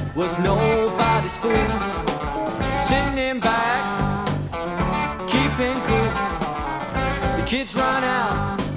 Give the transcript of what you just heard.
was nobody's fool. Sitting in back, keeping cool. The kids run out